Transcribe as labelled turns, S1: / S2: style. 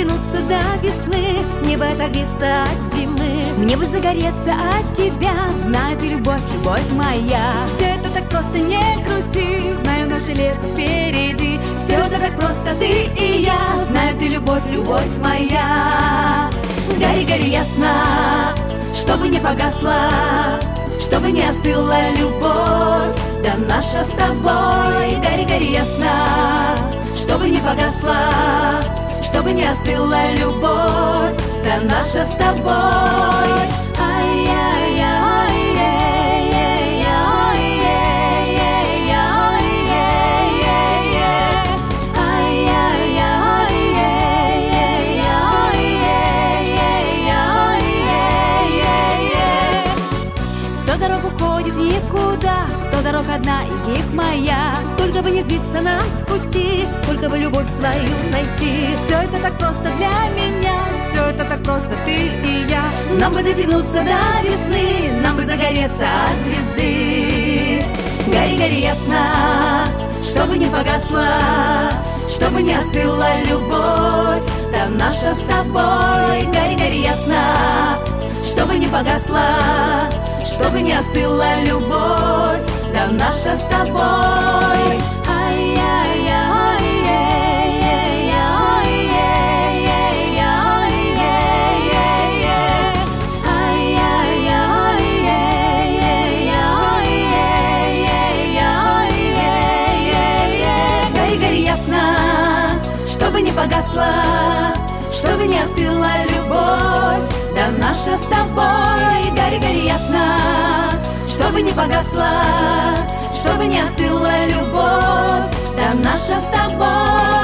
S1: дотянуться до весны, мне бы отогреться от зимы.
S2: Мне бы загореться от тебя, знаю, ты любовь, любовь моя.
S3: Все это так просто, не грусти, знаю, наше лето впереди.
S2: Все это так просто, ты и я, знаю, ты любовь, любовь моя.
S1: Гори, гори ясно, чтобы не погасла, чтобы не остыла любовь, да наша с тобой. Гори, гори ясно, чтобы не погасла, чтобы не остыла любовь, да наша с тобой.
S2: Дорога уходит никуда, 100 дорог, одна из них моя.
S1: Только бы не сбиться нам с пути, только бы любовь свою найти.
S3: Все это так просто для меня, все это так просто, ты и я.
S1: Нам бы дотянуться до весны, нам бы загореться от звезды. Гори, гори ясно, чтобы не погасла, чтобы не остыла любовь, да наша с тобой. Гори, гори ясно, чтобы не погасла, чтобы не остыла любовь, да наша с тобой. Гори, гори ясно, чтобы не погасла, чтобы не остыла любовь, да наша с тобой. Гори, гори ясно, чтобы не погасла, чтобы не остыла любовь, да наша с тобой.